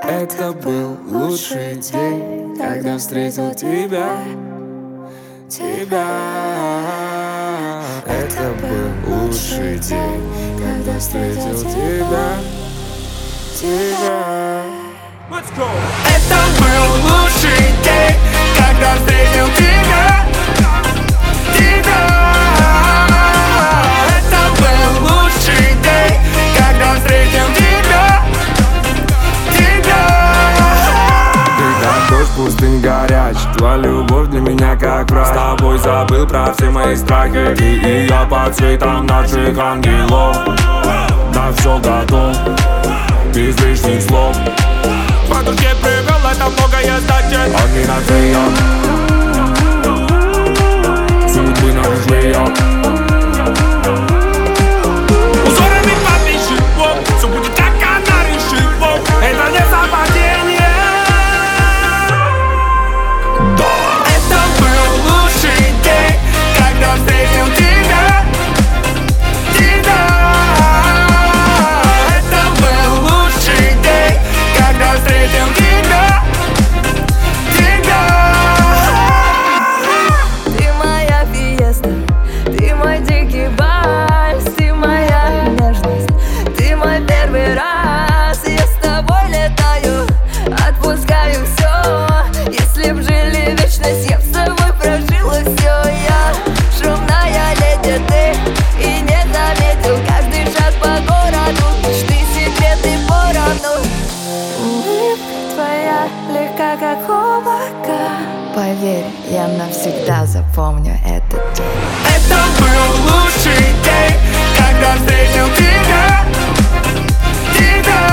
Это был лучший день, когда встретил тебя. Это был лучший день, когда встретил тебя. Это был лучший день, когда встретил тебя. Это был лучший день, когда встретил тебя. Ты как дождь, пустынь горячий, твоя любовь для меня как врач. С тобой забыл про все мои страхи. Ты и я по цветам наших ангелов. На все готов, без лишних слов. По душе привел, это многое значит. Огни на твоем, судьбы наших жмеем. Узорами подпишем, все будет как она решила. Это не совпадение. Это был лучший день, когда встретил тебя. Это был лучший день, когда встретил тебя. Ты моя фиеста, ты мой дикий вальс, ты моя нежность, ты мой первый раз. Я с тобой летаю, отпускаю все. Если б жили вечность, я б с тобой прожила все. Я шумная леди, ты и не заметил. Каждый шаг по городу, мечты, секреты поровну. Улыбка твоя легка, как облако. Поверь, я навсегда запомню этот день. Это был лучший день, когда встретил тебя.